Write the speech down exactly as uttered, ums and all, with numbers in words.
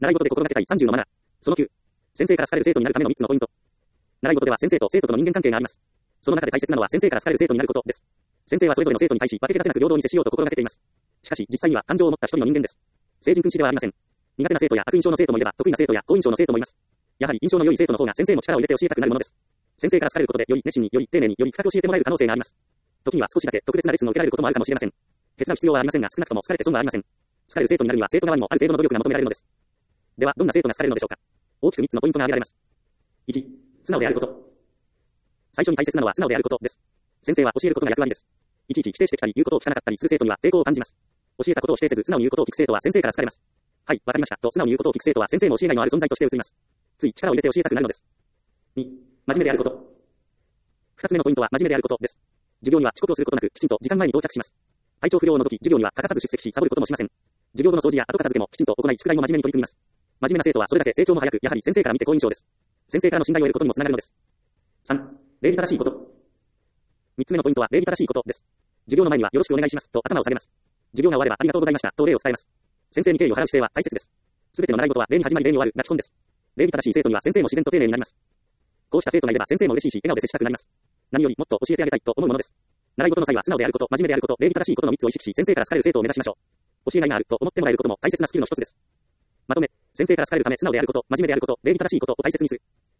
習い事で心がけたいさんじゅうのマナー。そのきゅう。先生から好かれる生徒になるためのみっつのポイント。習い事では先生と生徒との人間関係があります。その中で大切なのは先生から好かれる生徒になることです。先生はそれぞれの生徒に対し分け隔てなく平等に接しようと心がけています。しかし、実際には感情を持った一人の人間です。聖人君子ではありません。苦手な生徒や悪印象の生徒もいれば、得意な生徒や好印象の生徒もいます。やはり印象の良い生徒の方が先生も力を入れて教えたくなるものです。先生から好かれることで、より熱心に、より丁寧に、より深く教えてもらえる可能性があります。時には少しだけ特別なレッスンを受けられることもあるかもしれません。手伝う必要はありませんが、少なくとも好かれて損はありません。好かれる生徒になるには生徒側にもある程度の努力が求められるのです。では、どんな生徒が好かれるのでしょうか。大きくみっつのポイントが挙げられます。いち、素直であること。最初に大切なのは素直であることです。先生は教えることが役割です。いちいち否定してきたり、言うことを聞かなかったりする生徒には抵抗を感じます。教えたことを否定せず、素直に言うことを聞く生徒は先生から好かれます。はい、わかりました。と素直に言うことを聞く生徒は先生の教えがいのある存在として映ります。つい力を入れて教えたくなるのです。に、真面目であること。二つ目のポイントは真面目であることです。授業には遅刻をすることなく、きちんと時間前に到着します。体調不良を除き、授業には欠かさず出席し、サボることもしません。授業後の掃除や後片付けもきちんと行い、宿題も真面目に取り組みます。真面目な生徒はそれだけ成長も早く、やはり先生から見て好印象です。先生からの信頼を得ることにもつながるのです。さん、礼儀正しいこと。三つ目のポイントは礼儀正しいことです。授業の前にはよろしくお願いしますと頭を下げます。授業が終わればありがとうございましたと礼を伝えます。先生に敬意を払う姿勢は大切です。すべての習い事は礼に始まり礼に終わるが基本です。礼儀正しい生徒には先生も自然と丁寧になります。こうした生徒がいれば先生も嬉しいし、笑顔で接したくなります。何よりもっと教えてあげたいと思うものです。習い事の際は素直であること、真面目であること、礼儀正しいことのみっつを意識し、先生から好かれる生徒を目指しましょう。教えがいがあると思ってもらえることも大切なスキルの一つです。まとめ、先生から好かれるため素直であること、真面目であること、礼儀正しいことを大切にする。